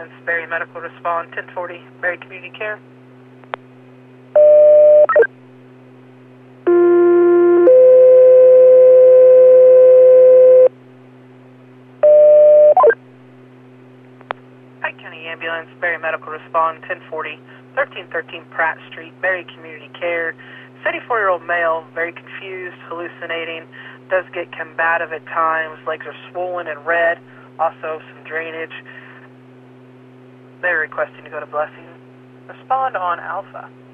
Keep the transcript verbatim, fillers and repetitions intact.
ambulance, Berry Medical Respond, ten forty, Berry Community Care. Pike County Ambulance, Berry Medical Respond, ten forty, thirteen thirteen Pratt Street, Berry Community Care. seventy-four-year-old male, very confused, hallucinating, does get combative at times, legs are swollen and red, also some drainage. They're requesting to go to Blessing. Respond on Alpha.